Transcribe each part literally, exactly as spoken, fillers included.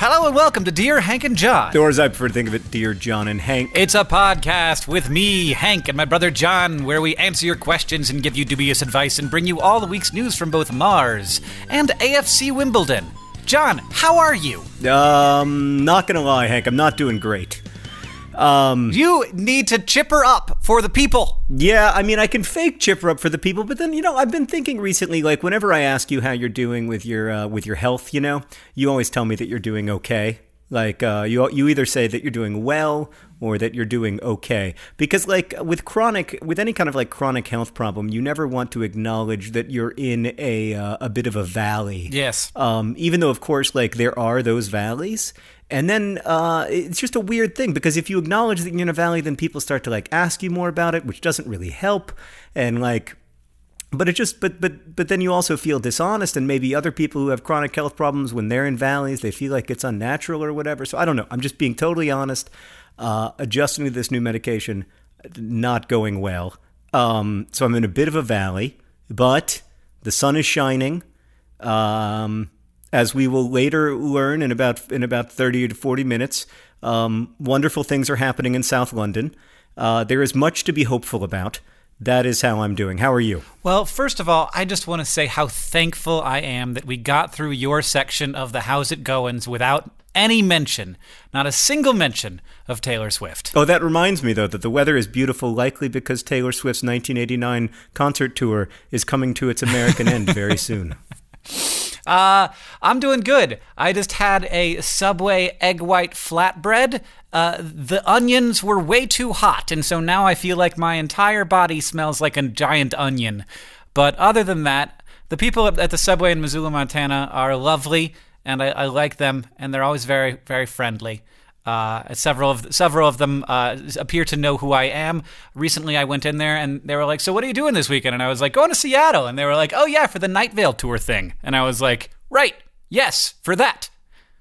Hello and welcome to Dear Hank and John. Or as I prefer to think of it, Dear John and Hank. It's a podcast with me, Hank, and my brother John, where we answer your questions and give you dubious advice and bring you all the week's news from both Mars and A F C Wimbledon. John, how are you? Um, not gonna lie, Hank, I'm not doing great. Um, you need to chipper up for the people. Yeah, I mean, I can fake chipper up for the people, but then, you know, I've been thinking recently, like, whenever I ask you how you're doing with your uh, with your health, you know, you always tell me that you're doing okay. Like, uh, you you either say that you're doing well or that you're doing okay. Because, like, with chronic, with any kind of, like, chronic health problem, you never want to acknowledge that you're in a uh, a bit of a valley. Yes. Um, even though, of course, like, there are those valleys. And then uh, it's just a weird thing, because if you acknowledge that you're in a valley, then people start to, like, ask you more about it, which doesn't really help. And, like... But it just, but but but then you also feel dishonest, and maybe other people who have chronic health problems, when they're in valleys, they feel like it's unnatural or whatever. So I don't know. I'm just being totally honest. Uh, adjusting to this new medication, not going well. Um, so I'm in a bit of a valley, but the sun is shining. Um, as we will later learn in about in about thirty to forty minutes, um, wonderful things are happening in South London. Uh, there is much to be hopeful about. That is how I'm doing. How are you? Well, first of all, I just want to say how thankful I am that we got through your section of the How's It Goin's without any mention, not a single mention of Taylor Swift. Oh, that reminds me, though, that the weather is beautiful, likely because Taylor Swift's nineteen eighty-nine concert tour is coming to its American end very soon. Uh, I'm doing good. I just had a Subway egg white flatbread. Uh, the onions were way too hot, and so now I feel like my entire body smells like a giant onion. But other than that, the people at the Subway in Missoula, Montana are lovely, and I, I like them, and they're always very, very friendly. Uh, several of several of them uh, appear to know who I am. Recently, I went in there, and they were like, "So what are you doing this weekend?" And I was like, "Going to Seattle." And they were like, "Oh yeah, for the Night Vale tour thing." And I was like, "Right, yes, for that."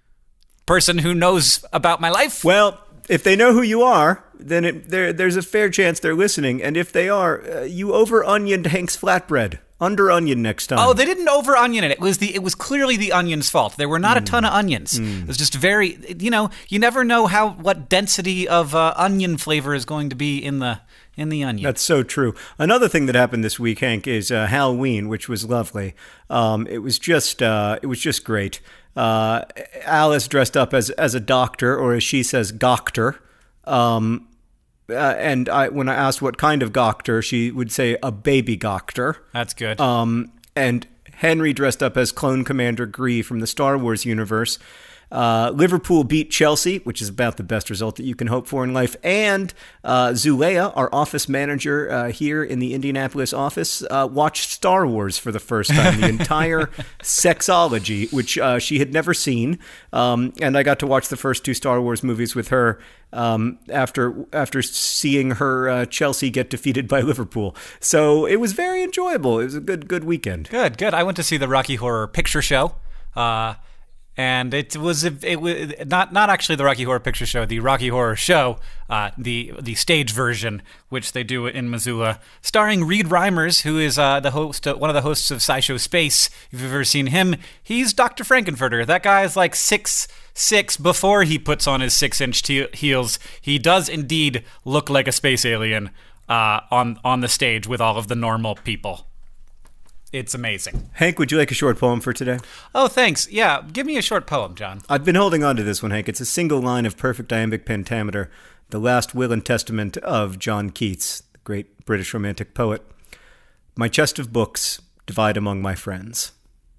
Person who knows about my life. Well, if they know who you are, then it, there, there's a fair chance they're listening. And if they are, uh, you over-onioned Hank's flatbread. Under onion next time. Oh, they didn't over onion it. It was the it was clearly the onion's fault. There were not mm. a ton of onions. Mm. It was just very, you know, you never know how what density of uh, onion flavor is going to be in the in the onion. That's so true. Another thing that happened this week, Hank, is uh, Halloween, which was lovely. Um, it was just uh, it was just great. Uh, Alice dressed up as as a doctor, or as she says, goctor. Um, Uh, and I, when I asked what kind of goctor, she would say a baby goctor. That's good. Um, and Henry dressed up as Clone Commander Gree from the Star Wars universe. Uh, Liverpool beat Chelsea, which is about the best result that you can hope for in life. And uh, Zulea, our office manager uh, here in the Indianapolis office, uh, watched Star Wars for the first time, the entire sexology, which uh, she had never seen. Um, and I got to watch the first two Star Wars movies with her um, after after seeing her uh, Chelsea get defeated by Liverpool. So it was very enjoyable. It was a good good weekend. Good, good. I went to see the Rocky Horror Picture Show. Uh And it was it was not not actually the Rocky Horror Picture Show, the Rocky Horror Show, uh, the the stage version, which they do in Missoula, starring Reed Reimers, who is uh, the host, uh, one of the hosts of SciShow Space. If you've ever seen him, he's Doctor Frankenfurter. That guy is like six six before he puts on his six inch te- heels. He does indeed look like a space alien uh, on on the stage with all of the normal people. It's amazing. Hank, would you like a short poem for today? Oh, thanks. Yeah, give me a short poem, John. I've been holding on to this one, Hank. It's a single line of perfect iambic pentameter, the last will and testament of John Keats, the great British romantic poet. My chest of books divide among my friends.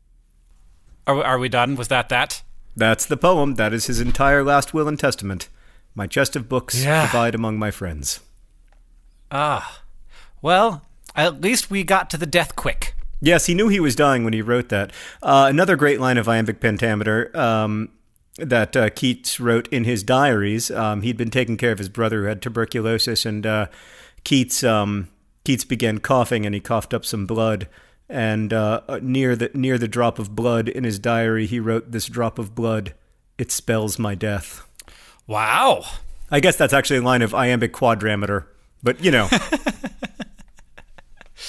Are we, are we done? Was that that? That's the poem. That is his entire last will and testament. My chest of books yeah. divide among my friends. Ah. Well, at least we got to the death quick. Yes, he knew he was dying when he wrote that. Uh, another great line of iambic pentameter um, that uh, Keats wrote in his diaries. Um, he'd been taking care of his brother who had tuberculosis, and uh, Keats um, Keats began coughing, and he coughed up some blood. And uh, near the near the drop of blood in his diary, he wrote, "This drop of blood, it spells my death." Wow. I guess that's actually a line of iambic quadrameter, but you know.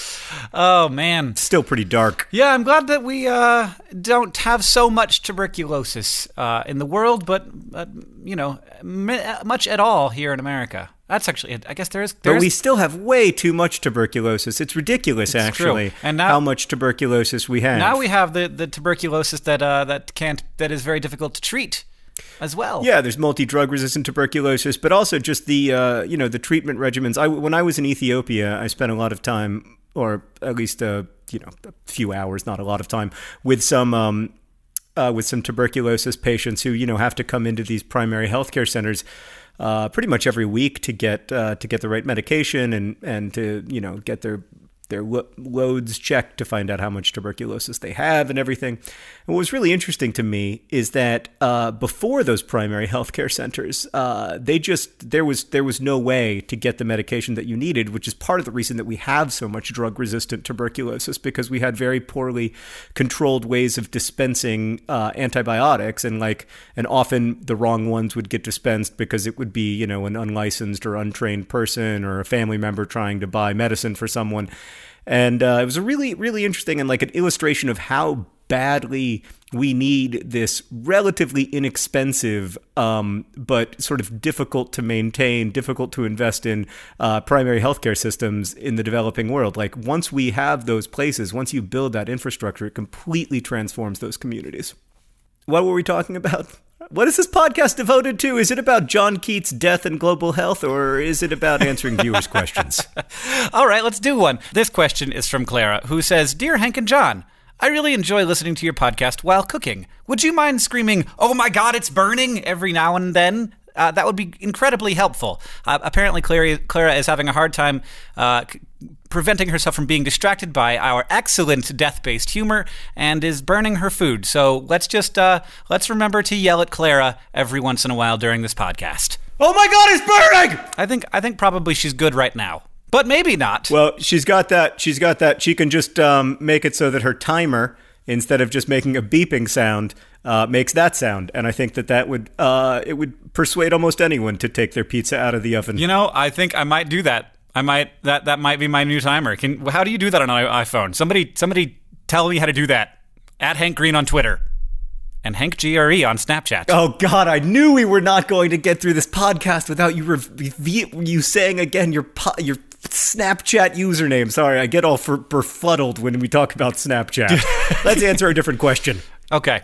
Oh, man. Still pretty dark. Yeah, I'm glad that we uh, don't have so much tuberculosis uh, in the world, but, uh, you know, m- much at all here in America. That's actually it. I guess there is. But we still have way too much tuberculosis. It's ridiculous, it's actually, true. And now, how much tuberculosis we have. Now we have the, the tuberculosis that uh, that can't that is very difficult to treat as well. Yeah, there's multi-drug resistant tuberculosis, but also just the uh, you know the treatment regimens. I when I was in Ethiopia, I spent a lot of time, or at least a you know a few hours, not a lot of time, with some. Um, uh, with some tuberculosis patients who you know have to come into these primary healthcare centers uh, pretty much every week to get uh, to get the right medication and and to you know get their their lo- loads checked to find out how much tuberculosis they have and everything. And what was really interesting to me is that uh, before those primary healthcare centers, uh, they just there was there was no way to get the medication that you needed, which is part of the reason that we have so much drug-resistant tuberculosis, because we had very poorly controlled ways of dispensing uh, antibiotics, and like and often the wrong ones would get dispensed because it would be you know an unlicensed or untrained person or a family member trying to buy medicine for someone. And uh, it was a really, really interesting and like an illustration of how badly we need this relatively inexpensive, um, but sort of difficult to maintain, difficult to invest in uh, primary healthcare systems in the developing world. Like once we have those places, once you build that infrastructure, it completely transforms those communities. What were we talking about? What is this podcast devoted to? Is it about John Keats' death and global health, or is it about answering viewers' questions? All right, let's do one. This question is from Clara, who says, Dear Hank and John, I really enjoy listening to your podcast while cooking. Would you mind screaming, oh my God, it's burning, every now and then? Uh, that would be incredibly helpful. Uh, apparently, Clara, Clara is having a hard time uh, c- preventing herself from being distracted by our excellent death-based humor and is burning her food. So let's just uh, let's remember to yell at Clara every once in a while during this podcast. Oh my God, it's burning! I think I think probably she's good right now, but maybe not. Well, she's got that. She's got that. She can just um, make it so that her timer, instead of just making a beeping sound, uh, makes that sound. And I think that that would uh, it would persuade almost anyone to take their pizza out of the oven. You know, I think I might do that. I might that that might be my new timer. Can how do you do that on an iPhone? Somebody somebody tell me how to do that. At Hank Green on Twitter. And Hank G R E on Snapchat. Oh God, I knew we were not going to get through this podcast without you rev- you saying again your po- your Snapchat username. Sorry, I get all for- befuddled when we talk about Snapchat. Let's answer a different question. Okay.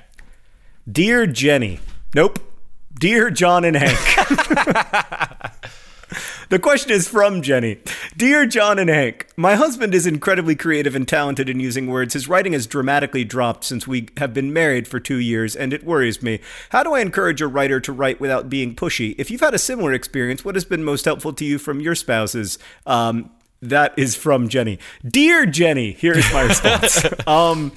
Dear Jenny. Nope. Dear John and Hank. The question is from Jenny. Dear John and Hank, my husband is incredibly creative and talented in using words. His writing has dramatically dropped since we have been married for two years, and it worries me. How do I encourage a writer to write without being pushy? If you've had a similar experience, what has been most helpful to you from your spouses? Um, that is from Jenny. Dear Jenny, here is my response. um...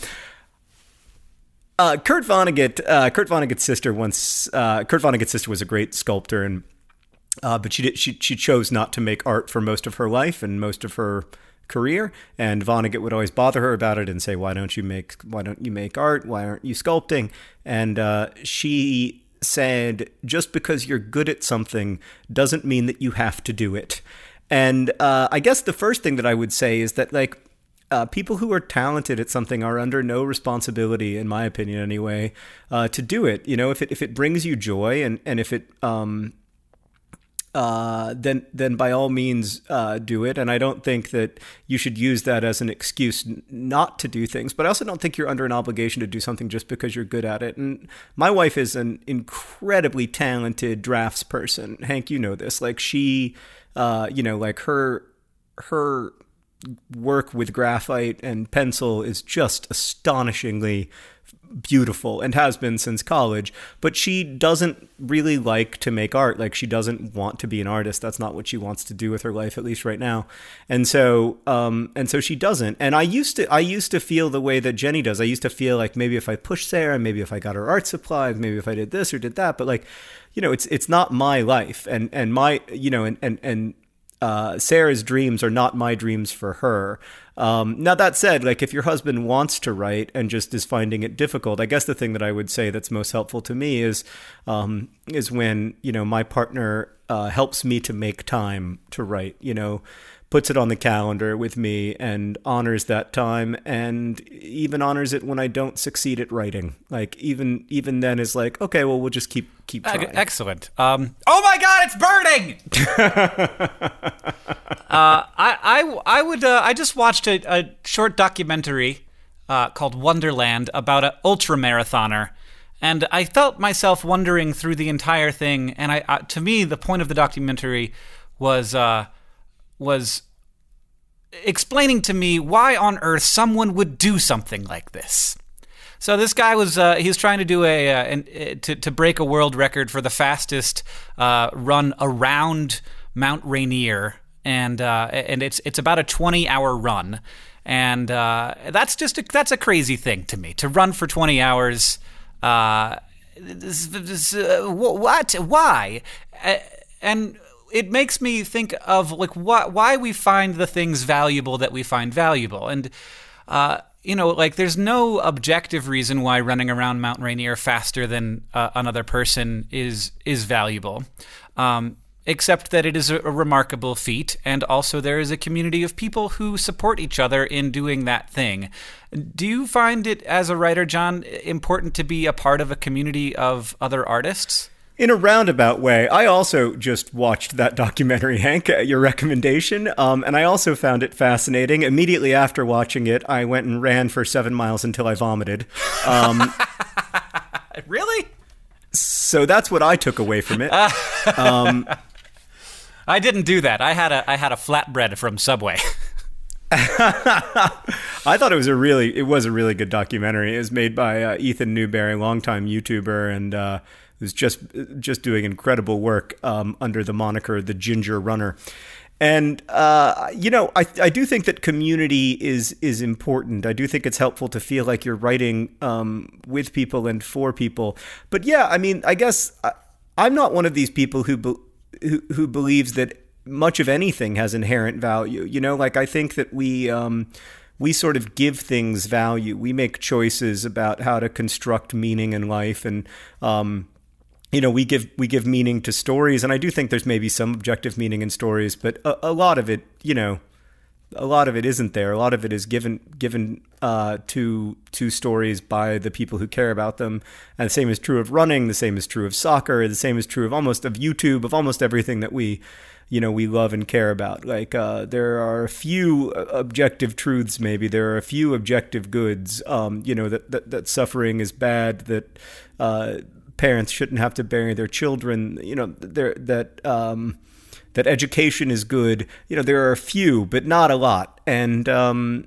Uh, Kurt Vonnegut, uh, Kurt Vonnegut's sister once, uh, Kurt Vonnegut's sister was a great sculptor, and uh, but she did, she she chose not to make art for most of her life and most of her career. And Vonnegut would always bother her about it and say, "Why don't you make Why don't you make art? Why aren't you sculpting?" And uh, she said, "Just because you're good at something doesn't mean that you have to do it." And uh, I guess the first thing that I would say is that like. Uh, people who are talented at something are under no responsibility, in my opinion anyway, uh, to do it. You know, if it if it brings you joy and, and if it um uh then then by all means uh, do it. And I don't think that you should use that as an excuse n- not to do things. But I also don't think you're under an obligation to do something just because you're good at it. And my wife is an incredibly talented drafts person. Hank, you know this. Like she, uh, you know, like her her. work with graphite and pencil is just astonishingly beautiful and has been since college, but she doesn't really like to make art. Like she doesn't want to be an artist. That's not what she wants to do with her life, at least right now. And so, um, and so she doesn't. And I used to, I used to feel the way that Jenny does. I used to feel like maybe if I pushed Sarah, maybe if I got her art supplies, maybe if I did this or did that, but like, you know, it's, it's not my life and, and my, you know, and, and, and, Uh, Sarah's dreams are not my dreams for her. Um, now that said, like if your husband wants to write and just is finding it difficult, I guess the thing that I would say that's most helpful to me is, um, is when, you know, my partner uh, helps me to make time to write, you know, puts it on the calendar with me and honors that time, and even honors it when I don't succeed at writing. Like even even then is like, okay, well, we'll just keep keep trying. Uh, excellent. Um, oh my God, it's burning! uh, I I I would uh, I just watched a, a short documentary uh, called Wonderland about an ultra marathoner. And I felt myself wondering through the entire thing, and I, uh, to me, the point of the documentary was uh, was explaining to me why on earth someone would do something like this. So this guy was uh, he was trying to do a uh, an, uh, to to break a world record for the fastest uh, run around Mount Rainier, and uh, and it's it's about a twenty hour run, and uh, that's just a, that's a crazy thing to me to run for twenty hours. Uh, this, this, uh, what? Why? Uh, and it makes me think of like wh- why we find the things valuable that we find valuable, and uh, you know, like there's no objective reason why running around Mount Rainier faster than uh, another person is is valuable. Um, Except that it is a remarkable feat, and also there is a community of people who support each other in doing that thing. Do you find it, as a writer, John, important to be a part of a community of other artists? In a roundabout way, I also just watched that documentary, Hank, at your recommendation, um, and I also found it fascinating. Immediately after watching it, I went and ran for seven miles until I vomited. Um, really? So that's what I took away from it. Um, I didn't do that. I had a I had a flatbread from Subway. I thought it was a really it was a really good documentary. It was made by uh, Ethan Newberry, longtime YouTuber, and uh, was just just doing incredible work um, under the moniker The Ginger Runner. And uh, you know, I I do think that community is is important. I do think it's helpful to feel like you're writing um, with people and for people. But yeah, I mean, I guess I, I'm not one of these people who. Be, Who, who believes that much of anything has inherent value. You know, like I think that we um, we sort of give things value. We make choices about how to construct meaning in life, and um, you know, we give we give meaning to stories. And I do think there's maybe some objective meaning in stories, but a, a lot of it, you know, a lot of it isn't there. A lot of it is given given uh, to to stories by the people who care about them. And the same is true of running. The same is true of soccer. The same is true of almost of YouTube, of almost everything that we, you know, we love and care about. Like uh, there are a few objective truths. Maybe there are a few objective goods. Um, you know that, that that suffering is bad. That uh, parents shouldn't have to bury their children. You know there that. Um, that education is good. You know, there are a few, but not a lot. And, um,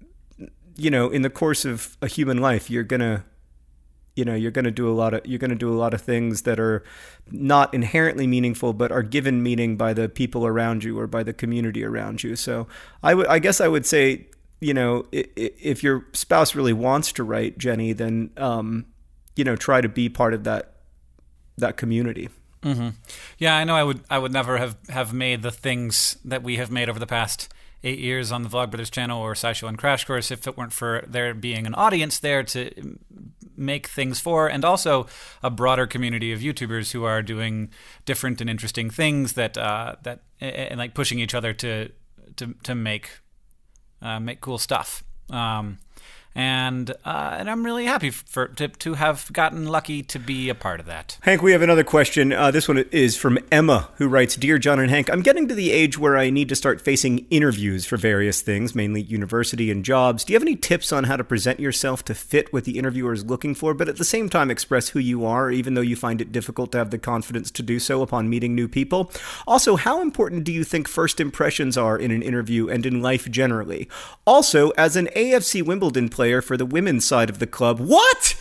you know, in the course of a human life, you're going to, you know, you're going to do a lot of, you're going to do a lot of things that are not inherently meaningful, but are given meaning by the people around you or by the community around you. So I would, I guess I would say, you know, if your spouse really wants to write, Jenny, then, um, you know, try to be part of that, that community. Mm-hmm. Yeah, I know I would I would never have, have made the things that we have made over the past eight years on the Vlogbrothers channel or SciShow and Crash Course if it weren't for there being an audience there to make things for, and also a broader community of YouTubers who are doing different and interesting things that uh, that and like pushing each other to to to make uh, make cool stuff. Um, And uh, and I'm really happy for to, to have gotten lucky to be a part of that. Hank, we have another question. Uh, this one is from Emma, who writes, Dear John and Hank, I'm getting to the age where I need to start facing interviews for various things, mainly university and jobs. Do you have any tips on how to present yourself to fit what the interviewer is looking for, but at the same time express who you are, even though you find it difficult to have the confidence to do so upon meeting new people? Also, how important do you think first impressions are in an interview and in life generally? Also, as an A F C Wimbledon player, player for the women's side of the club. What?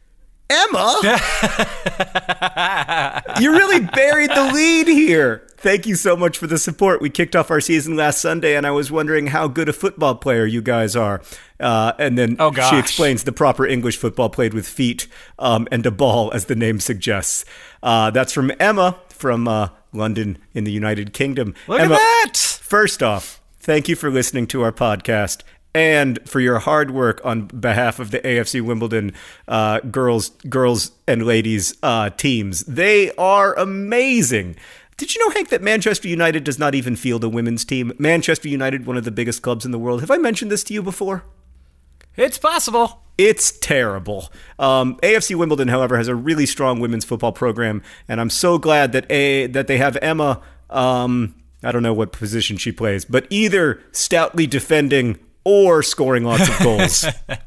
Emma? You really buried the lead here. Thank you so much for the support. We kicked off our season last Sunday, and I was wondering how good a football player you guys are. Uh, and then oh, gosh. She explains the proper English football played with feet um, and a ball, as the name suggests. Uh, that's from Emma from uh, London in the United Kingdom. Look Emma, at that! First off, thank you for listening to our podcast. And for your hard work on behalf of the A F C Wimbledon uh, girls, girls and ladies uh, teams. They are amazing. Did you know, Hank, that Manchester United does not even field a women's team? Manchester United, one of the biggest clubs in the world. Have I mentioned this to you before? It's possible. It's terrible. Um, A F C Wimbledon, however, has a really strong women's football program, and I'm so glad that a that they have Emma. Um, I don't know what position she plays, but either stoutly defending or scoring lots of goals.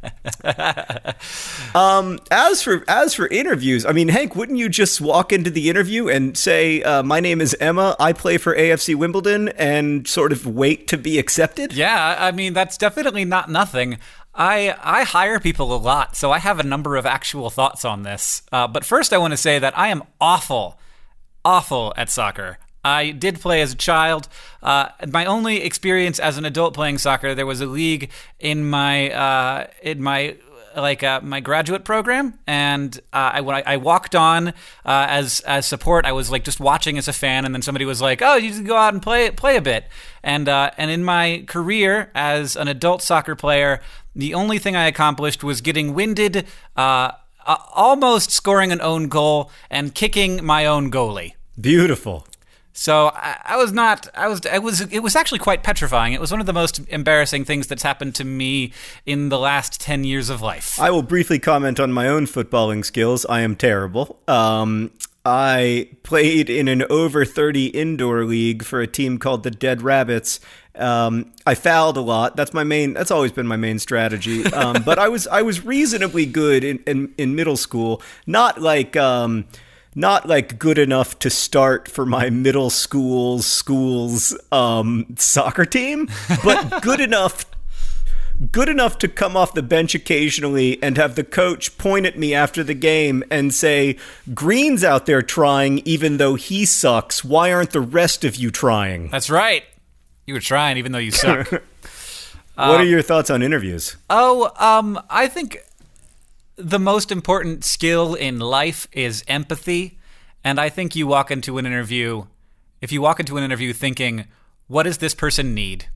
um, as for as for interviews, I mean, Hank, wouldn't you just walk into the interview and say, uh, "My name is Emma. I play for A F C Wimbledon," and sort of wait to be accepted? Yeah, I mean, that's definitely not nothing. I I hire people a lot, so I have a number of actual thoughts on this. Uh, but first, I want to say that I am awful, awful at soccer. I did play as a child. Uh, my only experience as an adult playing soccer, there was a league in my uh, in my like uh, my graduate program, and uh, I when I, I walked on uh, as as support. I was like just watching as a fan, and then somebody was like, "Oh, you should go out and play play a bit." And uh, and in my career as an adult soccer player, the only thing I accomplished was getting winded, uh, uh, almost scoring an own goal, and kicking my own goalie. Beautiful. So I, I was not. I was. I was. It was actually quite petrifying. It was one of the most embarrassing things that's happened to me in the last ten years of life. I will briefly comment on my own footballing skills. I am terrible. Um, I played in an over thirty indoor league for a team called the Dead Rabbits. Um, I fouled a lot. That's my main. That's always been my main strategy. Um, but I was. I was reasonably good in in, in middle school. Not like. Um, Not like good enough to start for my middle school's school's um, soccer team, but good enough, good enough to come off the bench occasionally and have the coach point at me after the game and say, "Green's out there trying, even though he sucks. Why aren't the rest of you trying?" That's right. You were trying, even though you suck. What uh, are your thoughts on interviews? Oh, um, I think the most important skill in life is empathy. And I think you walk into an interview, if you walk into an interview thinking, what does this person need?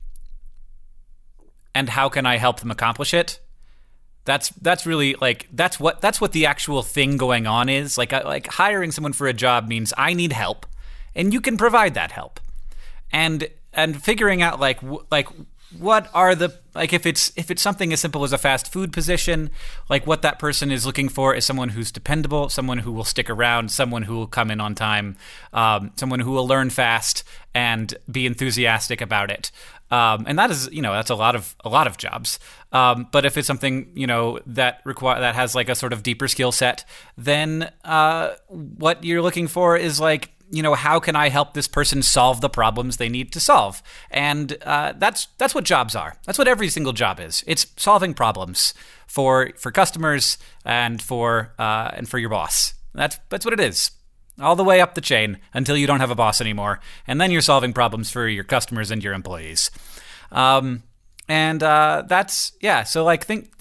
And how can I help them accomplish it? That's that's really like that's what that's what the actual thing going on is. Like like hiring someone for a job means I need help, and you can provide that help. And and figuring out like like what are the like if it's if it's something as simple as a fast food position, like what that person is looking for is someone who's dependable, someone who will stick around, someone who will come in on time, um, someone who will learn fast and be enthusiastic about it. Um, and that is, you know, that's a lot of a lot of jobs. Um, but if it's something, you know, that require that has like a sort of deeper skill set, then uh, what you're looking for is like, you know, how can I help this person solve the problems they need to solve? And uh, that's that's what jobs are. That's what every single job is. It's solving problems for for customers and for uh, and for your boss. That's that's what it is. All the way up the chain until you don't have a boss anymore, and then you're solving problems for your customers and your employees. Um, and uh, that's yeah. So like think.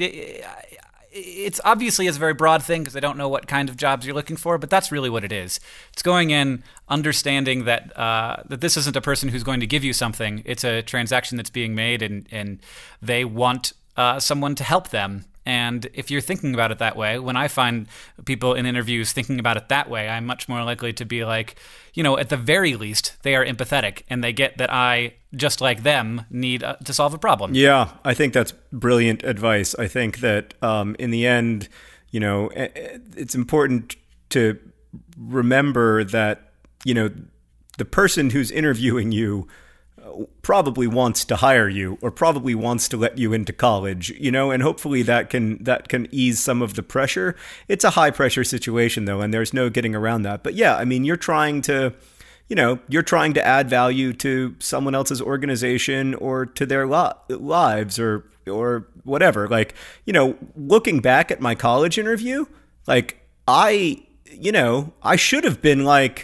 It's obviously it's a very broad thing because I don't know what kind of jobs you're looking for, but that's really what it is. It's going in, understanding that uh, that this isn't a person who's going to give you something. It's a transaction that's being made, and, and they want uh, someone to help them. And if you're thinking about it that way, when I find people in interviews thinking about it that way, I'm much more likely to be like, you know, at the very least, they are empathetic and they get that I, just like them, need uh, to solve a problem. Yeah, I think that's brilliant advice. I think that um, in the end, you know, it's important to remember that, you know, the person who's interviewing you probably wants to hire you or probably wants to let you into college, you know, and hopefully that can that can ease some of the pressure. It's a high pressure situation though, and there's no getting around that. But yeah, I mean, you're trying to, you know, you're trying to add value to someone else's organization or to their lo- lives or or whatever. Like, you know, looking back at my college interview, like I, you know, I should have been like,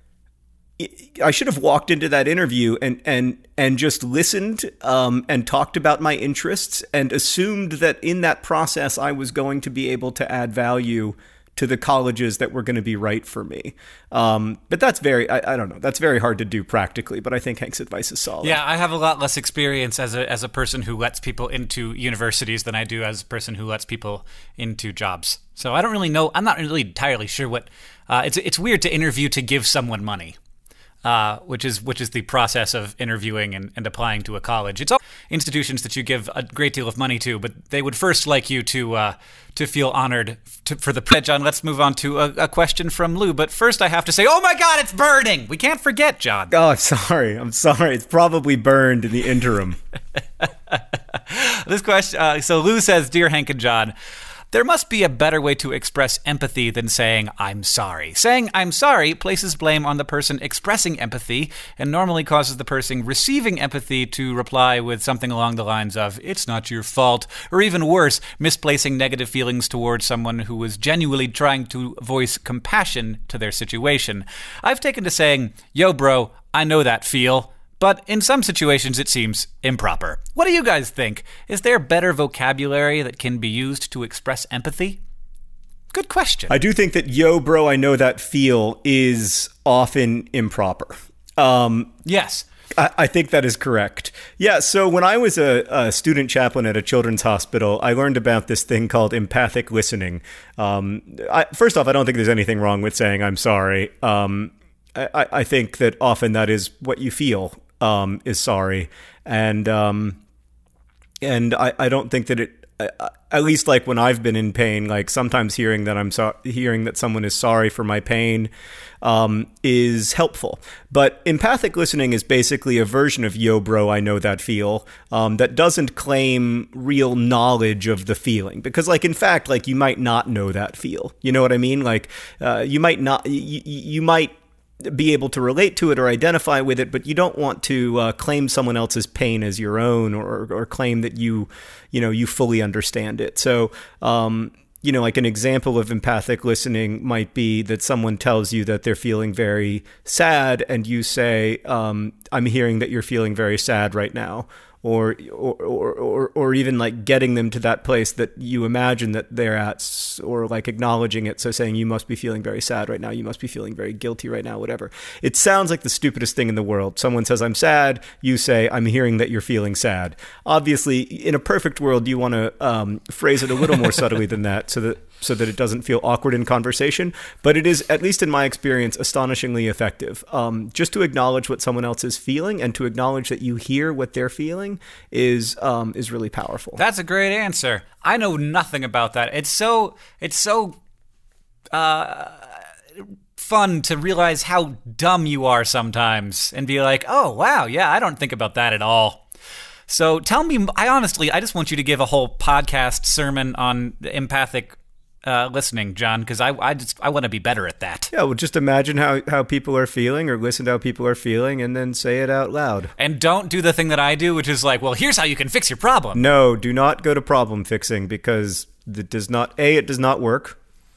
I should have walked into that interview and and and just listened um, and talked about my interests and assumed that in that process I was going to be able to add value to the colleges that were going to be right for me. Um, but that's very, I, I don't know, that's very hard to do practically, but I think Hank's advice is solid. Yeah, I have a lot less experience as a as a person who lets people into universities than I do as a person who lets people into jobs. So I don't really know, I'm not really entirely sure what, uh, it's it's weird to interview to give someone money. uh, which is which is the process of interviewing and, and applying to a college. It's all institutions that you give a great deal of money to, but they would first like you to uh, to feel honored to, for the pledge. John, let's move on to a, a question from Lou. But first I have to say, oh my God, it's burning! We can't forget, John. Oh, I'm sorry. I'm sorry. It's probably burned in the interim. This question, uh, so Lou says, Dear Hank and John, there must be a better way to express empathy than saying, I'm sorry. Saying, I'm sorry places blame on the person expressing empathy and normally causes the person receiving empathy to reply with something along the lines of, it's not your fault, or even worse, misplacing negative feelings towards someone who was genuinely trying to voice compassion to their situation. I've taken to saying, yo, bro, I know that feel. But in some situations, it seems improper. What do you guys think? Is there better vocabulary that can be used to express empathy? Good question. I do think that, yo, bro, I know that feel is often improper. Um, yes. I, I think that is correct. Yeah, so when I was a, a student chaplain at a children's hospital, I learned about this thing called empathic listening. Um, I, first off, I don't think there's anything wrong with saying I'm sorry. Um, I, I think that often that is what you feel. Um, is sorry, and um, and I, I don't think that it, uh, at least like when I've been in pain, like sometimes hearing that I'm so- hearing that someone is sorry for my pain um, is helpful. But empathic listening is basically a version of yo, bro, I know that feel um, that doesn't claim real knowledge of the feeling, because like in fact, like you might not know that feel. You know what I mean? Like uh, you might not, you, you might. be able to relate to it or identify with it, but you don't want to uh, claim someone else's pain as your own, or or claim that you, you know, you fully understand it. So, um, you know, like an example of empathic listening might be that someone tells you that they're feeling very sad, and you say, um, "I'm hearing that you're feeling very sad right now." Or, or or or or even like getting them to that place that you imagine that they're at, or like acknowledging it. So saying, you must be feeling very sad right now. You must be feeling very guilty right now, whatever. It sounds like the stupidest thing in the world. Someone says, I'm sad. You say, I'm hearing that you're feeling sad. Obviously, in a perfect world, you want to um, phrase it a little more subtly than that, so that so that it doesn't feel awkward in conversation. But it is, at least in my experience, astonishingly effective. Um, just to acknowledge what someone else is feeling, and to acknowledge that you hear what they're feeling is um, is really powerful. That's a great answer. I know nothing about that. It's so it's so uh, fun to realize how dumb you are sometimes, and be like, oh wow, yeah, I don't think about that at all. So tell me, I honestly, I just want you to give a whole podcast sermon on empathic Uh, listening, John, because I I just I want to be better at that. Yeah, well, just imagine how, how people are feeling, or listen to how people are feeling, and then say it out loud. And don't do the thing that I do, which is like, well, here's how you can fix your problem. No, do not go to problem fixing, because it does not. A, it does not work.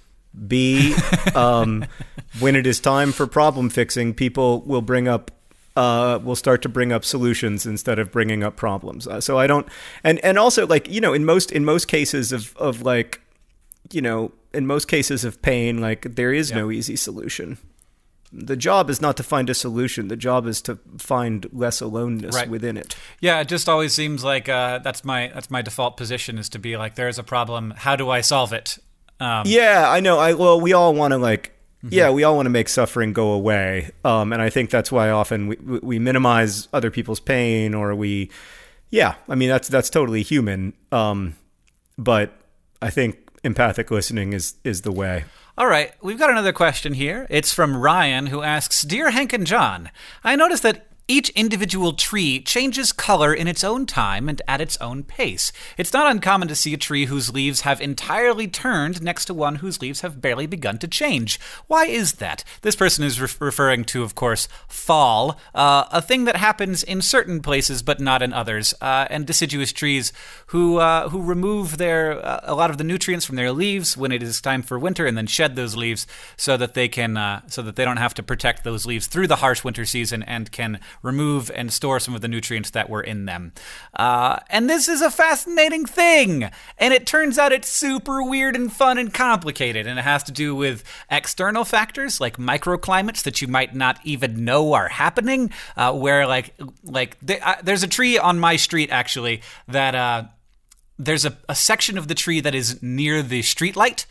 B, um, when it is time for problem fixing, people will bring up. Uh, will start to bring up solutions instead of bringing up problems. Uh, so I don't, and and also like you know in most in most cases of of like. you know, in most cases of pain, like there is yeah. no easy solution. The job is not to find a solution. The job is to find less aloneness right. within it. Yeah, it just always seems like uh, that's my that's my default position, is to be like, there's a problem. How do I solve it? Um, yeah, I know. I well, we all want to like, mm-hmm. yeah, we all want to make suffering go away. Um, and I think that's why often we we minimize other people's pain, or we, yeah, I mean that's that's totally human. Um, but I think empathic listening is is the way. All right, we've got another question here. It's from Ryan, who asks, Dear Hank and John, I noticed that each individual tree changes color in its own time and at its own pace. It's not uncommon to see a tree whose leaves have entirely turned next to one whose leaves have barely begun to change. Why is that? This person is re- referring to, of course, fall, uh, a thing that happens in certain places but not in others. Uh, and deciduous trees who uh, who remove their uh, a lot of the nutrients from their leaves when it is time for winter, and then shed those leaves so that they can uh, so that they don't have to protect those leaves through the harsh winter season, and can remove and store some of the nutrients that were in them. Uh, and this is a fascinating thing. And it turns out it's super weird and fun and complicated. And it has to do with external factors like microclimates that you might not even know are happening. Uh, where like, like th- uh, there's a tree on my street, actually, that uh, there's a, a section of the tree that is near the street light.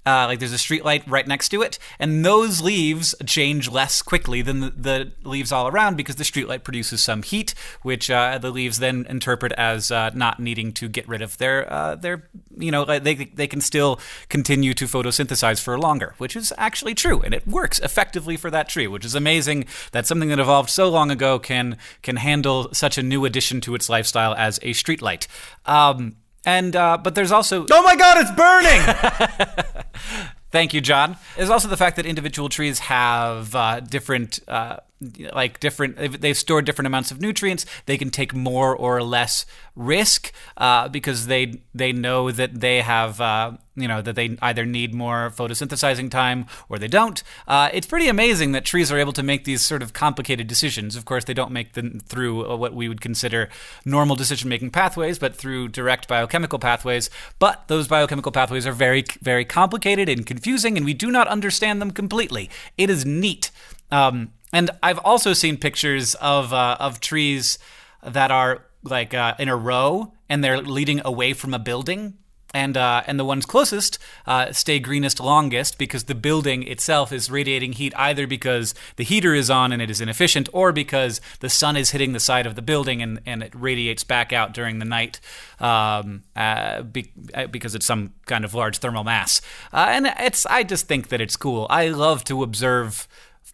Uh, like there's a street light right next to it, and those leaves change less quickly than the, the leaves all around because the street light produces some heat, which uh, the leaves then interpret as uh, not needing to get rid of their uh, their you know they they can still continue to photosynthesize for longer, which is actually true, and it works effectively for that tree, which is amazing that something that evolved so long ago can can handle such a new addition to its lifestyle as a street light. Um, And, uh, but there's also... Oh my God, it's burning! Thank you, John. There's also the fact that individual trees have uh, different, uh, like different, they've stored different amounts of nutrients. They can take more or less risk uh, because they they know that they have, uh, you know, that they either need more photosynthesizing time or they don't. Uh, it's pretty amazing that trees are able to make these sort of complicated decisions. Of course, they don't make them through what we would consider normal decision-making pathways, but through direct biochemical pathways. But those biochemical pathways are very, very complicated and confusing, and we do not understand them completely. It is neat. Um, and I've also seen pictures of uh, of trees that are like uh, in a row, and they're leading away from a building. And uh, and the ones closest uh, stay greenest longest because the building itself is radiating heat either because the heater is on and it is inefficient, or because the sun is hitting the side of the building and, and it radiates back out during the night um, uh, be, because it's some kind of large thermal mass. Uh, and it's I just think that it's cool. I love to observe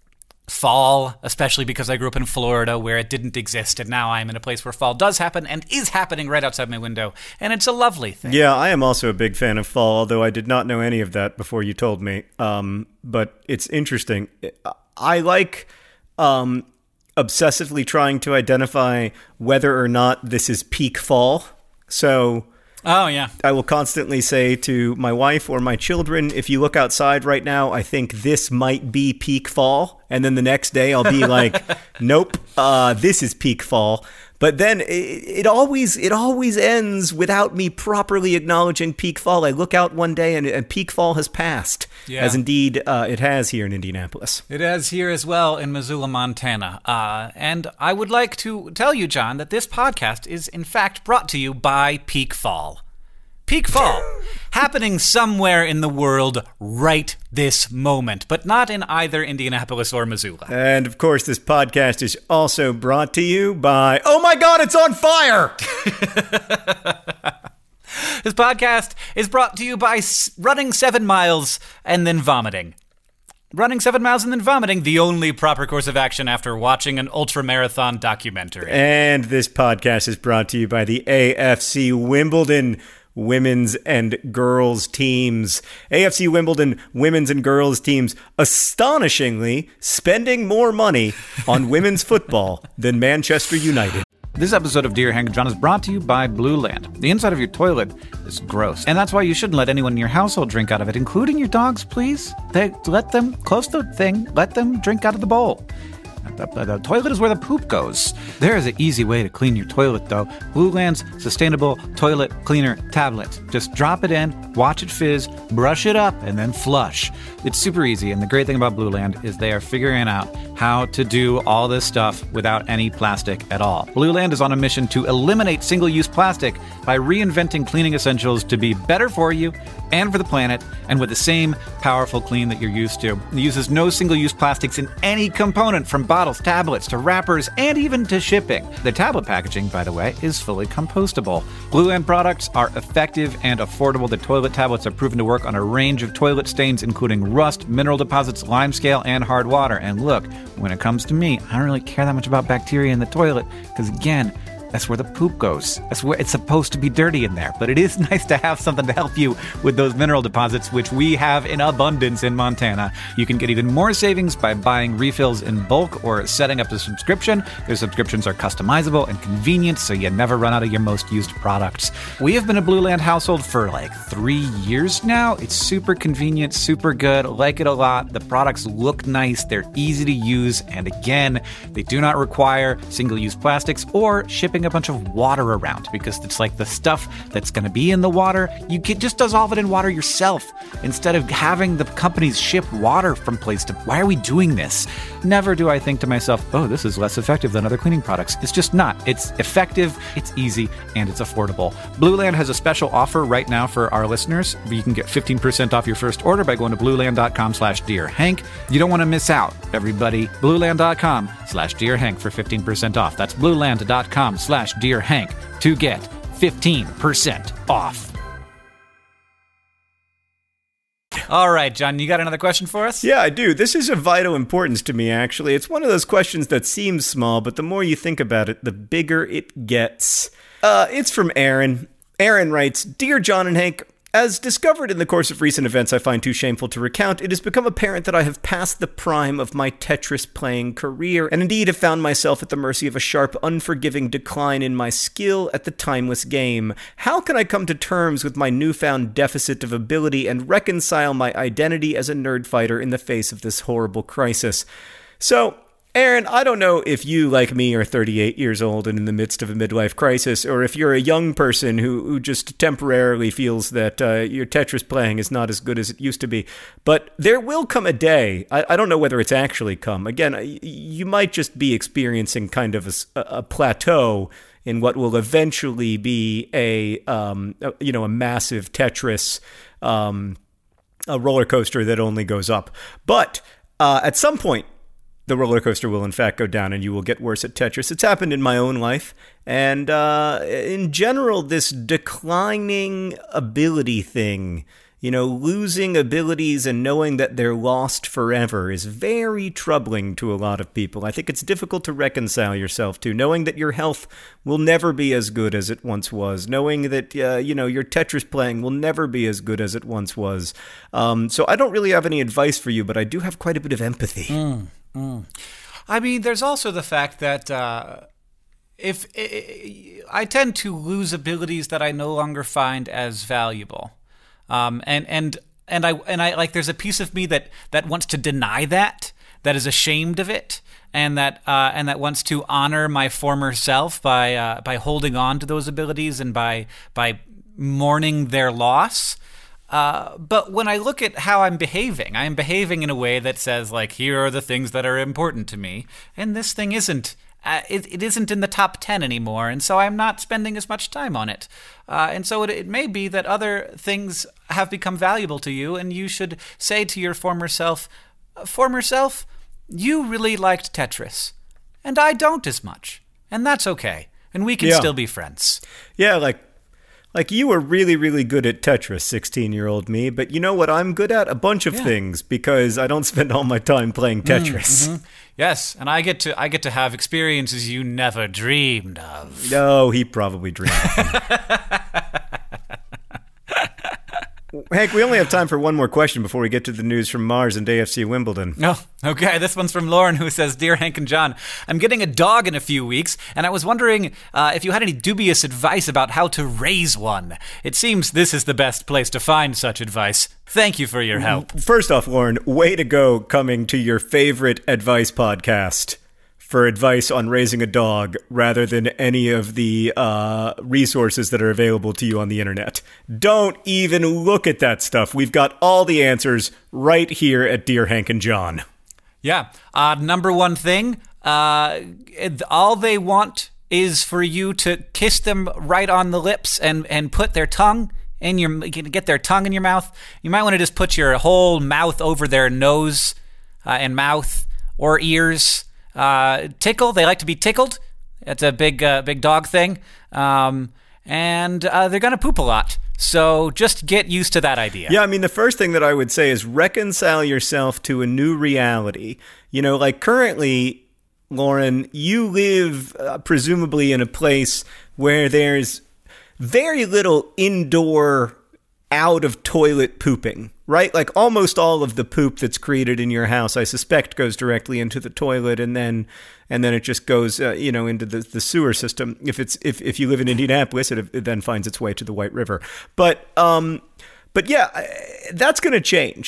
fall, especially because I grew up in Florida where it didn't exist, and now I'm in a place where fall does happen and is happening right outside my window, and it's a lovely thing. Yeah, I am also a big fan of fall, although I did not know any of that before you told me. Um, but it's interesting. I like um, obsessively trying to identify whether or not this is peak fall. So... Oh, yeah. I will constantly say to my wife or my children, if you look outside right now, I think this might be peak fall. And then the next day I'll be like, nope, uh, this is peak fall. But then it, it always it always ends without me properly acknowledging peak fall. I look out one day and, and peak fall has passed, yeah. as indeed uh, it has here in Indianapolis. It has here as well in Missoula, Montana. Uh, and I would like to tell you, John, that this podcast is in fact brought to you by Peak Fall. Peak fall, happening somewhere in the world right this moment, but not in either Indianapolis or Missoula. And, of course, this podcast is also brought to you by... Oh, my God, it's on fire! This podcast is brought to you by s- running seven miles and then vomiting. Running seven miles and then vomiting, the only proper course of action after watching an ultramarathon documentary. And this podcast is brought to you by the A F C Wimbledon women's and girls teams. A F C Wimbledon women's and girls teams astonishingly spending more money on women's football than Manchester United. This episode of Dear Hank and John is brought to you by Blue Land. The inside of your toilet is gross, and that's why you shouldn't let anyone in your household drink out of it, including your dogs, please. They let them close the thing, let them drink out of the bowl. The, the toilet is where the poop goes. There is an easy way to clean your toilet, though. Blue Land's sustainable toilet cleaner tablet. Just drop it in, watch it fizz, brush it up, and then flush. It's super easy, and the great thing about Blue Land is they are figuring out how to do all this stuff without any plastic at all. Blue Land is on a mission to eliminate single-use plastic by reinventing cleaning essentials to be better for you and for the planet, and with the same powerful clean that you're used to. It uses no single-use plastics in any component, from bottles, tablets, to wrappers, and even to shipping. The tablet packaging, by the way, is fully compostable. Blue Land products are effective and affordable. The toilet tablets are proven to work on a range of toilet stains, including rust, mineral deposits, limescale, and hard water. And look, when it comes to me, I don't really care that much about bacteria in the toilet, because again, that's where the poop goes. That's where it's supposed to be dirty in there. But it is nice to have something to help you with those mineral deposits, which we have in abundance in Montana. You can get even more savings by buying refills in bulk or setting up a subscription. Their subscriptions are customizable and convenient, so you never run out of your most used products. We have been a Blue Land household for like three years now. It's super convenient, super good. Like it a lot. The products look nice. They're easy to use. And again, they do not require single-use plastics or shipping spreading a bunch of water around, because it's like the stuff that's going to be in the water, you can just dissolve it in water yourself instead of having the companies ship water from place to. Why are we doing this? Never do I think to myself, oh, this is less effective than other cleaning products. It's just not. It's effective, it's easy, and it's affordable. Blue Land has a special offer right now for our listeners. You can get fifteen percent off your first order by going to blueland.com slash Dear Hank. You don't want to miss out, everybody. Blueland.com slash Dear Hank for fifteen percent off. That's blueland.com slash Dear Hank to get fifteen percent off. All right, John, you got another question for us? Yeah, I do. This is of vital importance to me, actually. It's one of those questions that seems small, but the more you think about it, the bigger it gets. Uh, it's from Aaron. Aaron writes, Dear John and Hank, as discovered in the course of recent events I find too shameful to recount, it has become apparent that I have passed the prime of my Tetris-playing career, and indeed have found myself at the mercy of a sharp, unforgiving decline in my skill at the timeless game. How can I come to terms with my newfound deficit of ability and reconcile my identity as a nerd fighter in the face of this horrible crisis? So, Aaron, I don't know if you, like me, are thirty-eight years old and in the midst of a midlife crisis, or if you're a young person who, who just temporarily feels that uh, your Tetris playing is not as good as it used to be. But there will come a day, I, I don't know whether it's actually come. Again, you might just be experiencing kind of a, a plateau in what will eventually be a, um, a you know, a massive Tetris um, a roller coaster that only goes up. But uh, at some point, the roller coaster will, in fact, go down and you will get worse at Tetris. It's happened in my own life. And uh, in general, this declining ability thing, you know, losing abilities and knowing that they're lost forever is very troubling to a lot of people. I think it's difficult to reconcile yourself to, knowing that your health will never be as good as it once was, knowing that, uh, you know, your Tetris playing will never be as good as it once was. Um, so I don't really have any advice for you, but I do have quite a bit of empathy. Mm. Mm. I mean, there's also the fact that uh, if I, I tend to lose abilities that I no longer find as valuable, um, and and and I and I like there's a piece of me that that wants to deny that, that is ashamed of it, and that uh, and that wants to honor my former self by uh, by holding on to those abilities and by by mourning their loss. Uh, but when I look at how I'm behaving, I am behaving in a way that says, like, here are the things that are important to me, and this thing isn't. Uh, it, it isn't in the top ten anymore, and so I'm not spending as much time on it. Uh, and so it, it may be that other things have become valuable to you, and you should say to your former self, former self, you really liked Tetris, and I don't as much, and that's okay, and we can yeah. still be friends. Yeah, like, Like, you were really, really good at Tetris, sixteen-year-old me, but you know what I'm good at? A bunch of yeah. things, because I don't spend all my time playing Tetris. Mm-hmm. Yes, and I get to I get to have experiences you never dreamed of. No, he probably dreamed of them. Hank, we only have time for one more question before we get to the news from Mars and A F C Wimbledon. Oh, okay. This one's from Lauren, who says, Dear Hank and John, I'm getting a dog in a few weeks, and I was wondering uh, if you had any dubious advice about how to raise one. It seems this is the best place to find such advice. Thank you for your help. First off, Lauren, way to go coming to your favorite advice podcast for advice on raising a dog rather than any of the uh, resources that are available to you on the internet. Don't even look at that stuff. We've got all the answers right here at Dear Hank and John. Yeah. Uh, number one thing, uh, all they want is for you to kiss them right on the lips and, and put their tongue in your, get their tongue in your mouth. You might want to just put your whole mouth over their nose uh, and mouth or ears. Uh, tickle. They like to be tickled. It's a big, uh, big dog thing. Um, and uh, they're going to poop a lot. So just get used to that idea. Yeah, I mean, the first thing that I would say is reconcile yourself to a new reality. You know, like currently, Lauren, you live uh, presumably in a place where there's very little indoor out of toilet pooping, right? Like almost all of the poop that's created in your house, I suspect, goes directly into the toilet, and then and then it just goes, uh, you know, into the, the sewer system. If it's if, if you live in Indianapolis, it, it then finds its way to the White River. But um, but yeah, that's going to change.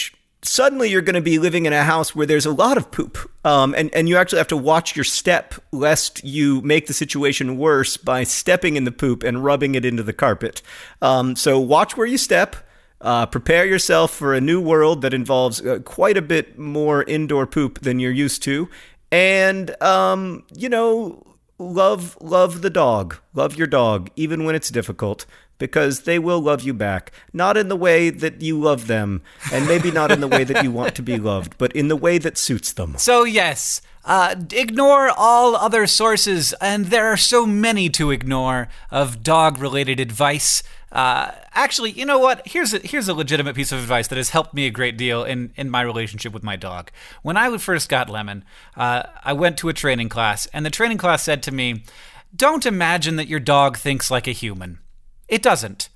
suddenly you're going to be living in a house where there's a lot of poop. Um, and, and you actually have to watch your step lest you make the situation worse by stepping in the poop and rubbing it into the carpet. Um, so watch where you step. Uh, prepare yourself for a new world that involves uh, quite a bit more indoor poop than you're used to. And, um, you know, love, love the dog. Love your dog, even when it's difficult. Because they will love you back. Not in the way that you love them, and maybe not in the way that you want to be loved, but in the way that suits them. So yes, uh, ignore all other sources, and there are so many to ignore, of dog-related advice. Uh, actually, you know what? Here's a, here's a legitimate piece of advice that has helped me a great deal in, in my relationship with my dog. When I first got Lemon, uh, I went to a training class, and the training class said to me, "Don't imagine that your dog thinks like a human. It doesn't.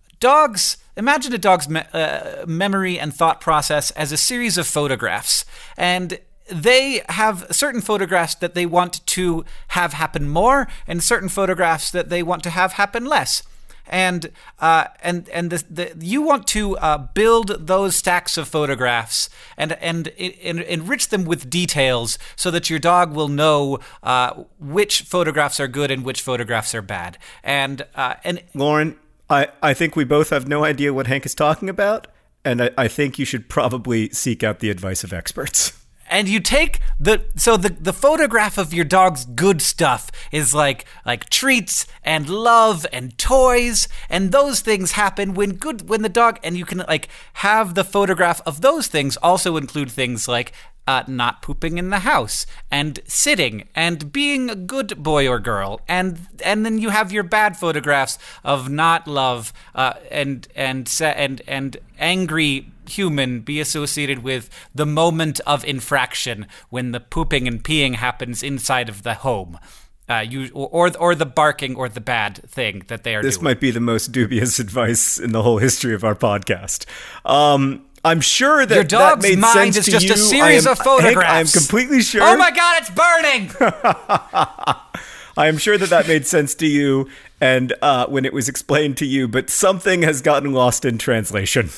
Dogs, imagine a dog's me- uh, memory and thought process as a series of photographs. And they have certain photographs that they want to have happen more and certain photographs that they want to have happen less. And uh, and and the, the, you want to uh, build those stacks of photographs and and, and enrich them with details so that your dog will know uh, which photographs are good and which photographs are bad. And uh, and Lauren, I, I think we both have no idea what Hank is talking about, and I, I think you should probably seek out the advice of experts. And you take the so the, the photograph of your dog's good stuff is like like treats and love and toys, and those things happen when good when the dog and you can like have the photograph of those things also include things like uh, not pooping in the house and sitting and being a good boy or girl, and and then you have your bad photographs of not love uh, and and and and angry human be associated with the moment of infraction when the pooping and peeing happens inside of the home. Uh, you or or the barking or the bad thing that they are this doing. This might be the most dubious advice in the whole history of our podcast. Um, I'm sure that your dog's that made mind sense is to just you. a series am, of photographs. Hank, I am completely sure. Oh my God, it's burning! I am sure that that made sense to you and uh, when it was explained to you, but something has gotten lost in translation.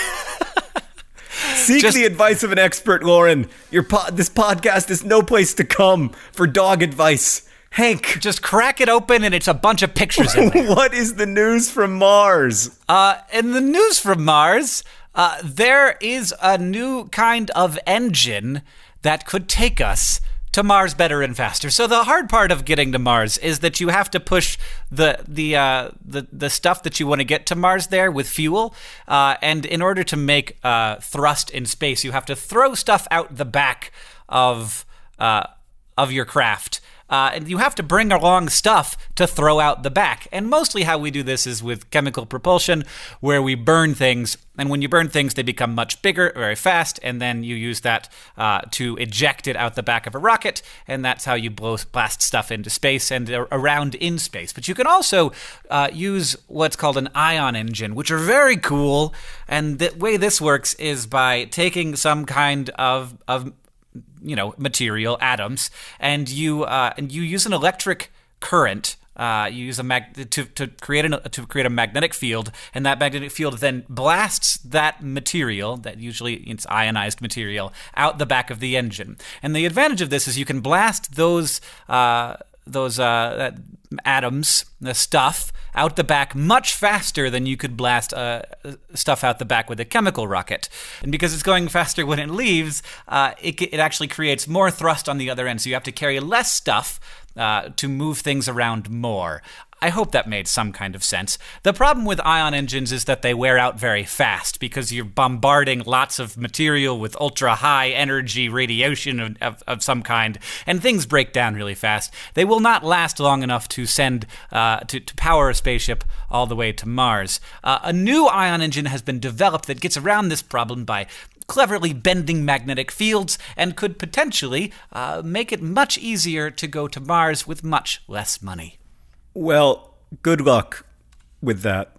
Seek Just, the advice of an expert, Lauren. Your po- this podcast is no place to come for dog advice. Hank. Just crack it open and it's a bunch of pictures in there. What is the news from Mars? Uh, in the news from Mars, uh, there is a new kind of engine that could take us to Mars better and faster. So the hard part of getting to Mars is that you have to push the the uh, the the stuff that you want to get to Mars there with fuel, uh, and in order to make uh, thrust in space, you have to throw stuff out the back of uh, of your craft. Uh, and you have to bring along stuff to throw out the back. And mostly how we do this is with chemical propulsion, where we burn things. And when you burn things, they become much bigger very fast. And then you use that uh, to eject it out the back of a rocket. And that's how you blow, blast stuff into space and around in space. But you can also uh, use what's called an ion engine, which are very cool. And the way this works is by taking some kind of of you know, material, atoms, and you uh, and you use an electric current. Uh, you use a mag to to create an to create a magnetic field, and that magnetic field then blasts that material, that usually it's ionized material, out the back of the engine. And the advantage of this is you can blast those uh, those uh, atoms, the stuff, out the back much faster than you could blast uh, stuff out the back with a chemical rocket. And because it's going faster when it leaves, uh, it, it actually creates more thrust on the other end. So you have to carry less stuff uh, to move things around more. I hope that made some kind of sense. The problem with ion engines is that they wear out very fast because you're bombarding lots of material with ultra-high energy radiation of, of, of some kind, and things break down really fast. They will not last long enough to send uh, to, to power a spaceship all the way to Mars. Uh, a new ion engine has been developed that gets around this problem by cleverly bending magnetic fields and could potentially uh, make it much easier to go to Mars with much less money. Well, good luck with that.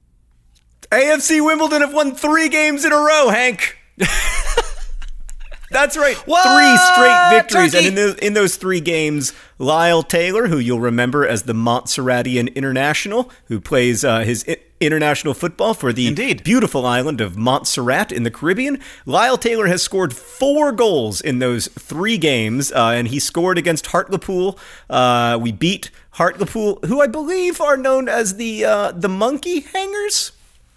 A F C Wimbledon have won three games in a row, Hank. That's right. What? Three straight victories. Turkey. And in those, in those three games, Lyle Taylor, who you'll remember as the Montserratian international, who plays uh, his I- international football for the Indeed. beautiful island of Montserrat in the Caribbean. Lyle Taylor has scored four goals in those three games, uh, and he scored against Hartlepool. Uh, we beat Hartlepool, who I believe are known as the uh, the Monkey Hangers.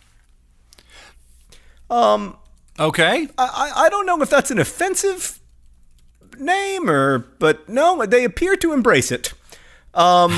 Um... Okay. I, I don't know if that's an offensive name or, but no, they appear to embrace it. Um,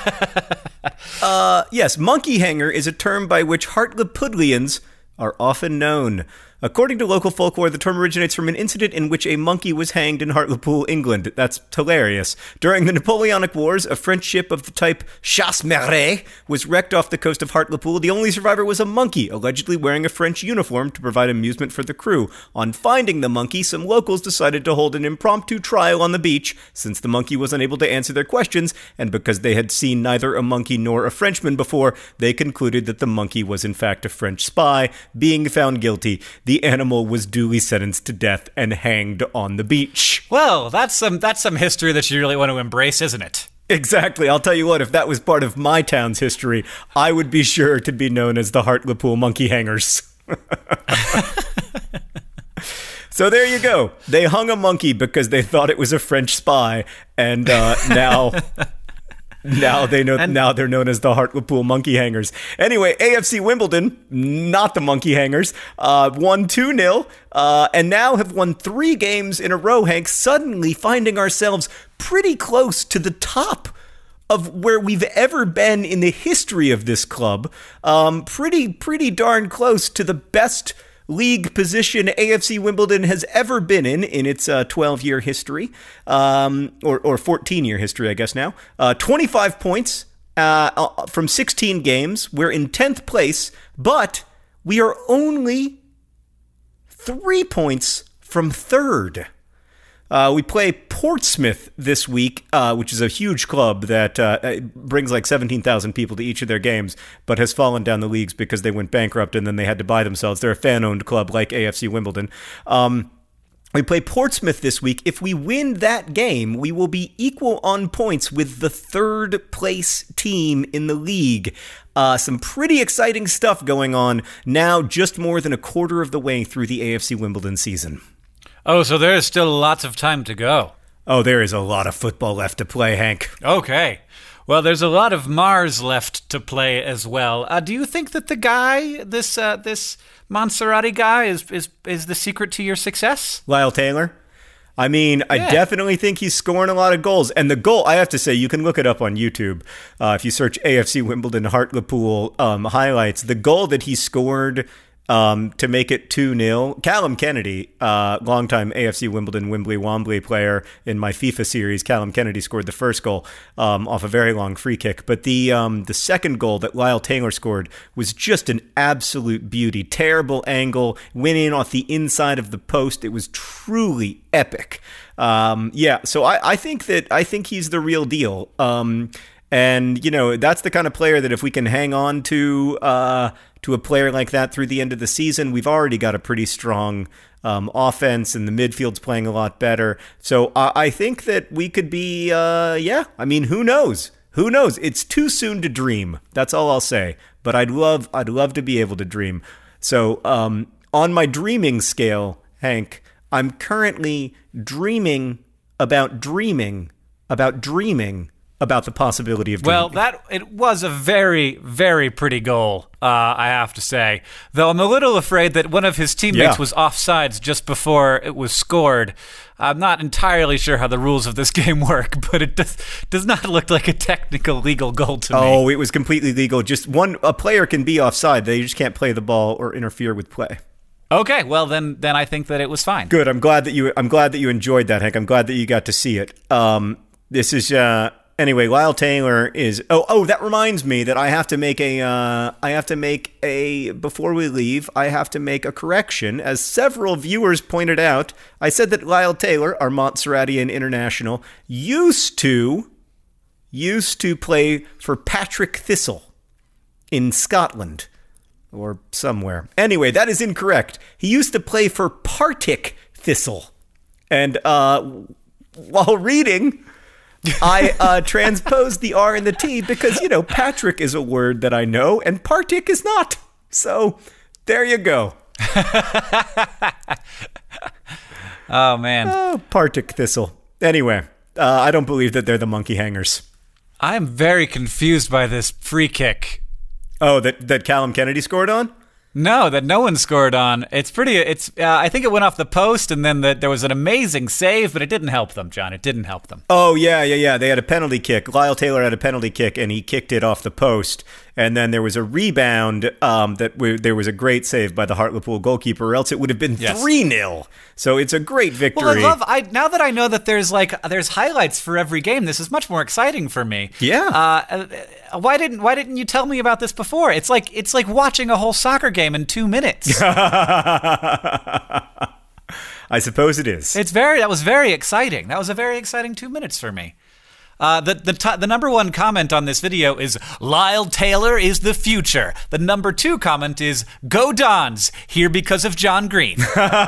uh, yes, monkey hanger is a term by which Hartlepoolians are often known. According to local folklore, the term originates from an incident in which a monkey was hanged in Hartlepool, England. That's hilarious. During the Napoleonic Wars, a French ship of the type Chasse-Marée was wrecked off the coast of Hartlepool. The only survivor was a monkey, allegedly wearing a French uniform to provide amusement for the crew. On finding the monkey, some locals decided to hold an impromptu trial on the beach, since the monkey was unable to answer their questions, and because they had seen neither a monkey nor a Frenchman before, they concluded that the monkey was in fact a French spy. Being found guilty, the animal was duly sentenced to death and hanged on the beach. Well, that's some that's some history that you really want to embrace, isn't it? Exactly. I'll tell you what, if that was part of my town's history, I would be sure to be known as the Hartlepool Monkey Hangers. So there you go. They hung a monkey because they thought it was a French spy, and uh, now... Now they know. And now they're known as the Hartlepool Monkey Hangers. Anyway, A F C Wimbledon, not the Monkey Hangers, uh, won two nil, uh, and now have won three games in a row, Hank, suddenly finding ourselves pretty close to the top of where we've ever been in the history of this club. Um, pretty, pretty darn close to the best league position A F C Wimbledon has ever been in in its uh, twelve-year history, um, or, or fourteen-year history, I guess now. Uh, twenty-five points uh, from sixteen games. We're in tenth place, but we are only three points from third. Uh, we play Portsmouth this week, uh, which is a huge club that uh, brings like seventeen thousand people to each of their games, but has fallen down the leagues because they went bankrupt and then they had to buy themselves. They're a fan-owned club like A F C Wimbledon. Um, we play Portsmouth this week. If we win that game, we will be equal on points with the third-place team in the league. Uh, some pretty exciting stuff going on now, just more than a quarter of the way through the A F C Wimbledon season. Oh, so there is still lots of time to go. Oh, there is a lot of football left to play, Hank. Okay. Well, there's a lot of Mars left to play as well. Uh, do you think that the guy, this uh, this Montserrati guy, is, is is the secret to your success? Lyle Taylor? I mean, I yeah. definitely think he's scoring a lot of goals. And the goal, I have to say, you can look it up on YouTube. Uh, if you search A F C Wimbledon Hartlepool um, highlights, the goal that he scored Um, to make it two nil. Callum Kennedy, uh, longtime A F C Wimbledon Wembley Wombly player in my FIFA series, Callum Kennedy scored the first goal um, off a very long free kick. But the um, the second goal that Lyle Taylor scored was just an absolute beauty. Terrible angle, went in off the inside of the post. It was truly epic. Um, yeah, so I, I think that I think he's the real deal. Um, and, you know, that's the kind of player that if we can hang on to... Uh, to a player like that through the end of the season, we've already got a pretty strong um, offense, and the midfield's playing a lot better. So uh, I think that we could be, uh, yeah, I mean, who knows? Who knows? It's too soon to dream. That's all I'll say. But I'd love, I'd love to be able to dream. So um, on my dreaming scale, Hank, I'm currently dreaming about dreaming about dreaming about the possibility of dreaming. Well, that it was a very, very pretty goal, uh, I have to say. Though I'm a little afraid that one of his teammates Yeah. was offsides just before it was scored. I'm not entirely sure how the rules of this game work, but it does, does not look like a technical legal goal to me. Oh, it was completely legal. Just one, a player can be offside. They just can't play the ball or interfere with play. Okay, well then, then I think that it was fine. Good. I'm glad that you. I'm glad that you enjoyed that, Hank. I'm glad that you got to see it. Um, this is. Uh, Anyway, Lyle Taylor is. Oh, oh, that reminds me that I have to make a. Uh, I have to make a. Before we leave, I have to make a correction. As several viewers pointed out, I said that Lyle Taylor, our Montserratian international, used to, used to play for Patrick Thistle in Scotland or somewhere. Anyway, that is incorrect. He used to play for Partick Thistle And uh, while reading, I uh, transposed the R and the T because, you know, Patrick is a word that I know and Partick is not. So there you go. Oh, man. Oh, Partick Thistle. Anyway, uh, I don't believe that they're the monkey hangers. I'm very confused by this free kick. Oh, that, that Callum Kennedy scored on? No, that no one scored on. It's pretty, it's, uh, I think it went off the post, and then the, there was an amazing save, but it didn't help them, John. It didn't help them. Oh, yeah, yeah, yeah. They had a penalty kick. Lyle Taylor had a penalty kick, and he kicked it off the post. And then there was a rebound um, that w- there was a great save by the Hartlepool goalkeeper, or else it would have been Yes. three nil. So it's a great victory. Well, I love, I, now that I know that there's like, there's highlights for every game, this is much more exciting for me. Yeah. Uh, uh, why didn't, why didn't you tell me about this before? It's like, it's like watching a whole soccer game in two minutes. I suppose it is. It's very, that was very exciting. That was a very exciting two minutes for me. Uh, the the t- the number one comment on this video is Lyle Taylor is the future. The number two comment is Go Dons, here because of John Green.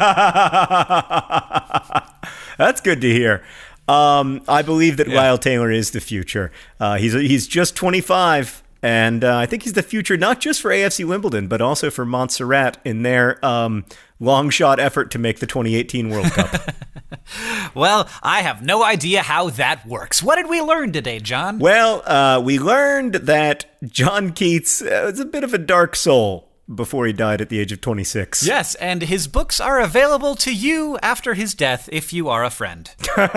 That's good to hear. Um, I believe that Yeah. Lyle Taylor is the future. Uh, he's he's just twenty-five, and uh, I think he's the future not just for A F C Wimbledon, but also for Montserrat in their um, long shot effort to make the twenty eighteen World Cup. Well, I have no idea how that works. What did we learn today, John? Well, uh, we learned that John Keats uh, was a bit of a dark soul before he died at the age of twenty-six. Yes, and his books are available to you after his death if you are a friend.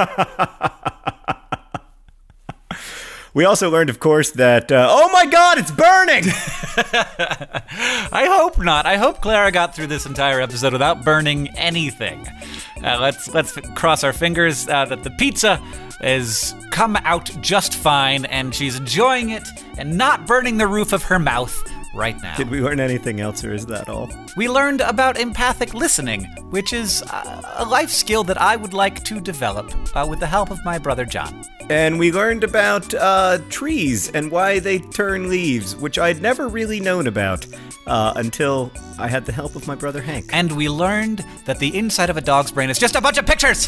We also learned, of course, that, uh, oh my God, it's burning! I hope not. I hope Clara got through this entire episode without burning anything. Uh, let's let's cross our fingers uh, that the pizza has come out just fine and she's enjoying it and not burning the roof of her mouth right now. Did we learn anything else, or is that all? We learned about empathic listening, which is uh, a life skill that I would like to develop uh, with the help of my brother John. And we learned about uh, trees and why they turn leaves, which I'd never really known about uh, until I had the help of my brother Hank. And we learned that the inside of a dog's brain is just a bunch of pictures!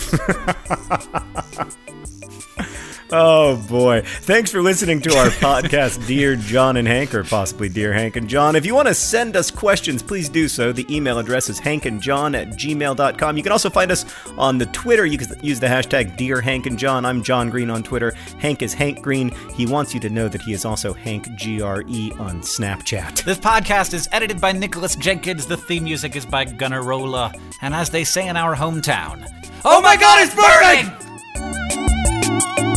Oh, boy. Thanks for listening to our podcast, Dear John and Hank, or possibly Dear Hank and John. If you want to send us questions, please do so. The email address is hankandjohn at gmail dot com. You can also find us on the Twitter. You can use the hashtag Dear Hank and John. I'm John Green on Twitter. Hank is Hank Green. He wants you to know that he is also Hank G R E on Snapchat. This podcast is edited by Nicholas Jenkins. The theme music is by Gunnarola. And as they say in our hometown, oh my God, it's burning!